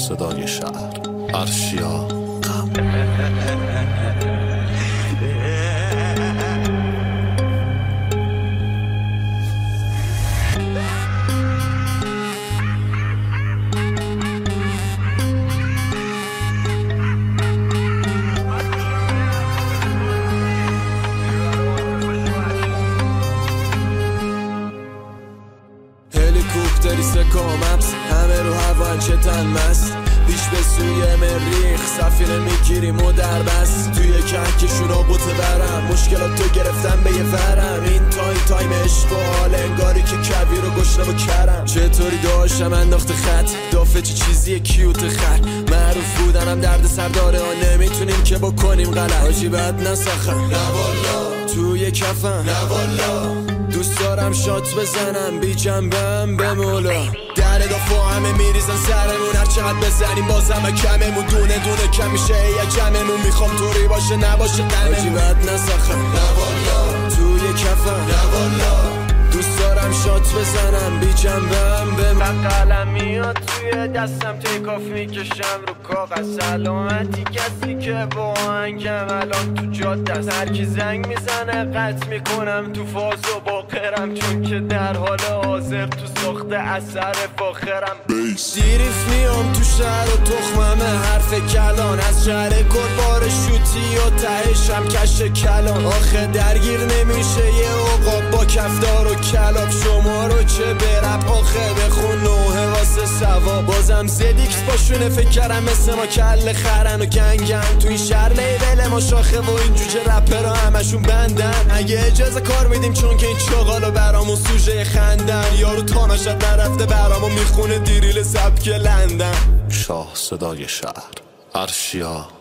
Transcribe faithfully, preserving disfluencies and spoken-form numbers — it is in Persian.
صدای شهر ارشیا غم. هلیکوپتری سکامپس همه رو هوان چتن مست پیش به سوی مریخ سفینه میگیریم و در بست توی کهکشون آبوته برم مشکلات تو گرفتم به یه ورم این تایم تایم عشق و حال انگاری که کویر و گشنه و کرم چطوری داشتم انداخت خط دافه چی چیزی کیوت خر معروف بودنم درد سر داره ها نمیتونیم که بکنیم غلط حاجی بد نسخم نه والا توی کفم نه والا دوست دارم شات بزنم بی جنبم به مولا در دافا همه میریزن سرمون هر چقدر بزنیم بازم کممون دونه دونه کم میشه یه جمعمون میخوام طوری باشه نباشه قلممون حاجی بد نسخم نه والا توی کفم نه والا دوست دارم شات بزنم بی جنبم به من قلم میاد توی دستم تیکاف میکشم رو کاغذ سلامتی کسی که با آهنگم الان تو جاده است هر کی زنگ میزنه قطع میکنم تو فاز و باقرم چون که در حال حاضر تو ساخت اثر فاخرم دیریف میام تو شهر و تخممه حرف کلان از شهر کربار شوتی و تهشم کش کلان آخه درگیر نمیشه یه اوقاب با کفدار و کلاب شما رو چه برب آخه بخون نوه واسه سوا بازم زدیکس باشونه فکر کردم مثل ما کل خرن و گنگن تو این شهر لیبل ما شاخه و این جوجه رپرها همشون بندن اگه اجازه کار میدیم چون که این چاقالو برامون سوژه خندن یارو تاناشت نرفته برامون میخونه دیریل سبک لندن شاه صدای شهر ارشیا